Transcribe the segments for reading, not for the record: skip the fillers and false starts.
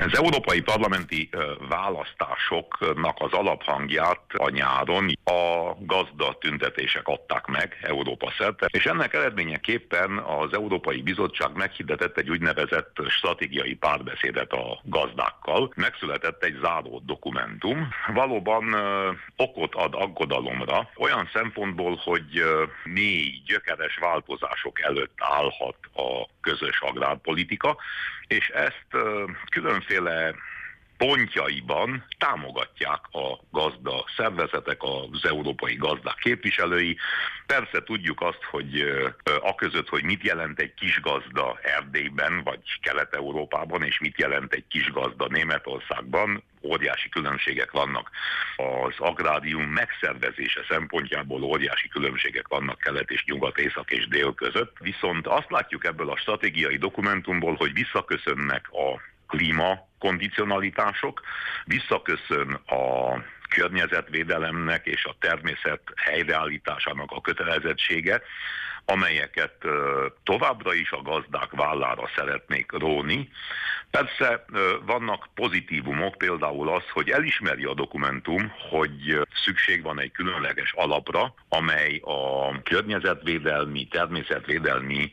Az európai parlamenti választásoknak az alaphangját a nyáron a gazda tüntetések adták meg Európa szerte, és ennek eredményeképpen az Európai Bizottság meghirdetett egy úgynevezett stratégiai párbeszédet a gazdákkal. Megszületett egy záró dokumentum. Valóban okot ad aggodalomra, olyan szempontból, hogy mély, gyökeres változások előtt állhat a közös agrárpolitika, és ezt különféle pontjaiban támogatják a gazda szervezetek, az európai gazdák képviselői. Persze tudjuk azt, hogy aközött, hogy mit jelent egy kis gazda Erdélyben vagy Kelet-Európában, és mit jelent egy kis gazda Németországban, óriási különbségek vannak. Az agrárium megszervezése szempontjából óriási különbségek vannak kelet és nyugat, észak és dél között. Viszont azt látjuk ebből a stratégiai dokumentumból, hogy visszaköszönnek a klímakondicionalitások, visszaköszön a környezetvédelemnek és a természet helyreállításának a kötelezettsége, amelyeket továbbra is a gazdák vállára szeretnék róni. Persze vannak pozitívumok, például az, hogy elismeri a dokumentum, hogy szükség van egy különleges alapra, amely a környezetvédelmi, természetvédelmi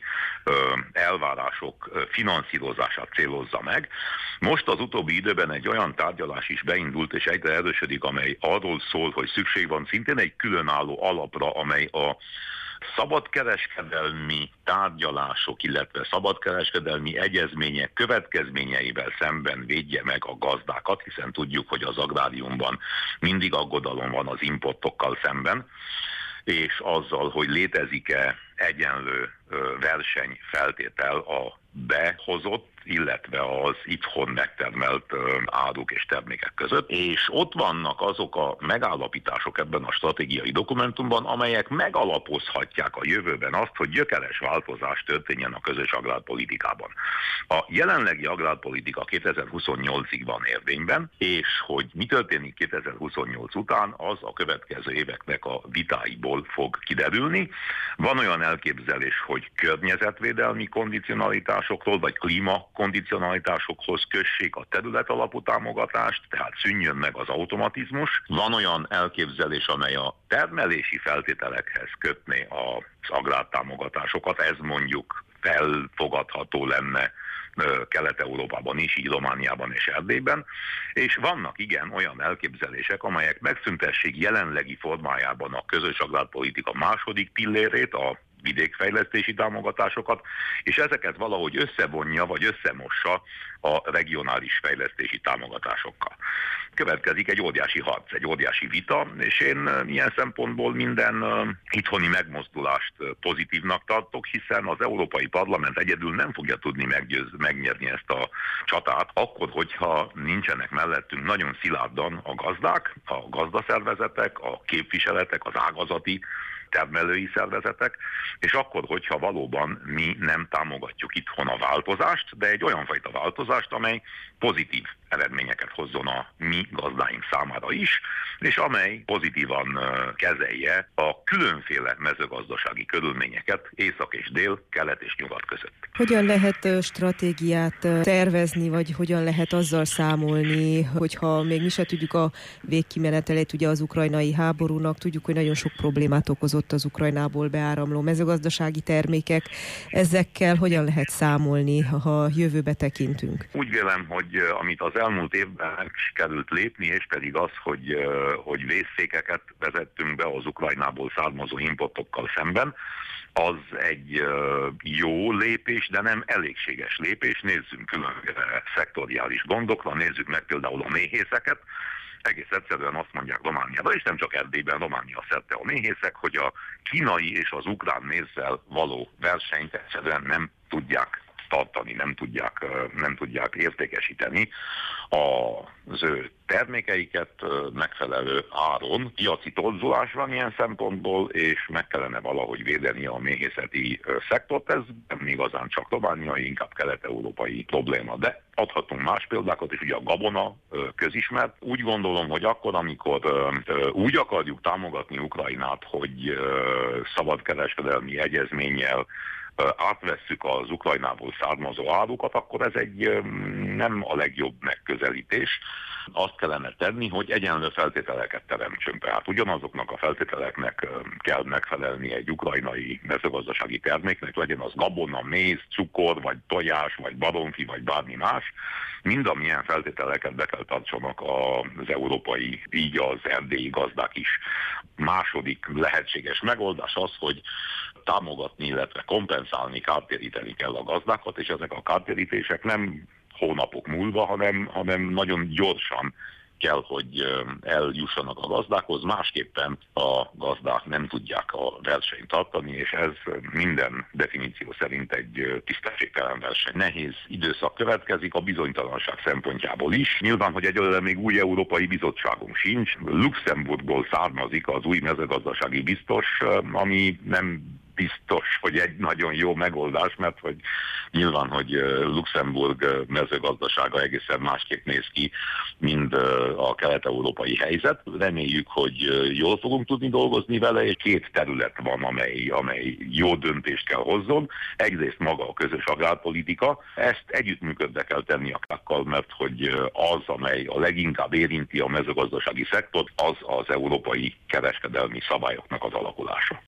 elvárások finanszírozását célozza meg. Most az utóbbi időben egy olyan tárgyalás is beindult, és egyre erősödik, amely arról szól, hogy szükség van szintén egy különálló alapra, amely a szabadkereskedelmi tárgyalások, illetve szabadkereskedelmi egyezmények következményeivel szemben védje meg a gazdákat, hiszen tudjuk, hogy az agráriumban mindig aggodalom van az importokkal szemben, és azzal, hogy létezik-e egyenlő versenyfeltétel a behozott, illetve az itthon megtermelt áruk és termékek között. És ott vannak azok a megállapítások ebben a stratégiai dokumentumban, amelyek megalapozhatják a jövőben azt, hogy gyökeres változás történjen a közös agrárpolitikában. A jelenlegi agrárpolitika 2028-ig van érvényben, és hogy mi történik 2028 után, az a következő éveknek a vitáiból fog kiderülni. Van olyan elképzelés, hogy környezetvédelmi kondicionalitásokról, vagy klímakondicionalitásokhoz kössék a területalapú támogatást, tehát szűnjön meg az automatizmus. Van olyan elképzelés, amely a termelési feltételekhez kötné az agrártámogatásokat, ez mondjuk felfogadható lenne Kelet-Európában is, így Romániában és Erdélyben, és vannak igen olyan elképzelések, amelyek megszüntessék jelenlegi formájában a közös agrárpolitika második pillérét, a vidékfejlesztési támogatásokat, és ezeket valahogy összevonja vagy összemossa a regionális fejlesztési támogatásokkal. Következik egy óriási harc, egy óriási vita, és én ilyen szempontból minden itthoni megmozdulást pozitívnak tartok, hiszen az Európai Parlament egyedül nem fogja tudni megnyerni ezt a csatát, akkor, hogyha nincsenek mellettünk nagyon szilárdan a gazdák, a gazdaszervezetek, a képviseletek, az ágazati termelői szervezetek, és akkor, hogyha valóban mi nem támogatjuk itthon a változást, de egy olyan fajta változást, amely pozitív eredményeket hozzon a mi gazdáink számára is, és amely pozitívan kezelje a különféle mezőgazdasági körülményeket észak és dél, kelet és nyugat között. Hogyan lehet stratégiát tervezni, vagy hogyan lehet azzal számolni, hogyha még mi se tudjuk a végkimenetelét ugye az ukrajnai háborúnak, tudjuk, hogy nagyon sok problémát okozott az Ukrajnából beáramló mezőgazdasági termékek. Ezekkel hogyan lehet számolni, ha jövőbe tekintünk? Úgy vélem, hogy amit az elmúlt évben sikerült lépni, és pedig az, hogy vészszékeket vezettünk be az Ukrajnából származó importokkal szemben, az egy jó lépés, de nem elégséges lépés. Nézzünk különböző szektoriális gondokra, nézzük meg például a méhészeket. Egész egyszerűen azt mondják Romániában, és nem csak Erdélyben, Románia szerte a méhészek, hogy a kínai és az ukrán mézzel való versenyt egyszerűen nem tudják tartani, nem tudják értékesíteni az ő termékeiket megfelelő áron. Piaci torzulás van ilyen szempontból, és meg kellene valahogy védeni a méhészeti szektort. Ez nem igazán csak romániai, inkább kelet-európai probléma. De adhatunk más példákat, és ugye a gabona közismert. Úgy gondolom, hogy akkor, amikor úgy akarjuk támogatni Ukrajnát, hogy szabadkereskedelmi egyezménnyel átvesszük az Ukrajnából származó árukat, akkor ez egy nem a legjobb megközelítés. Azt kellene tenni, hogy egyenlő feltételeket teremtsünk. Tehát ugyanazoknak a feltételeknek kell megfelelni egy ukrajnai mezőgazdasági terméknek, legyen az gabona, méz, cukor, vagy tojás, vagy baromfi, vagy bármi más. Mind amilyen feltételeket be kell tartsanak az európai, így az erdélyi gazdák is. Második lehetséges megoldás az, hogy támogatni, illetve kompenzálni, kártéríteni kell a gazdákat, és ezek a kártérítések nem hónapok múlva, hanem nagyon gyorsan kell, hogy eljussanak a gazdákhoz, másképpen a gazdák nem tudják a versenyt tartani, és ez minden definíció szerint egy tisztességtelen verseny. Nehéz időszak következik a bizonytalanság szempontjából is. Nyilván, hogy egyelőre még új Európai Bizottságunk sincs. Luxemburgból származik az új mezőgazdasági biztos, ami nem biztos, hogy egy nagyon jó megoldás, mert hogy nyilván, hogy Luxemburg mezőgazdasága egészen másképp néz ki, mint a kelet-európai helyzet. Reméljük, hogy jól fogunk tudni dolgozni vele, és két terület van, amely jó döntést kell hozzon. Egyrészt maga a közös agrárpolitika, ezt együttműködve kell tenni a kákkal, mert hogy az, amely a leginkább érinti a mezőgazdasági szektort, az az európai kereskedelmi szabályoknak az alakulása.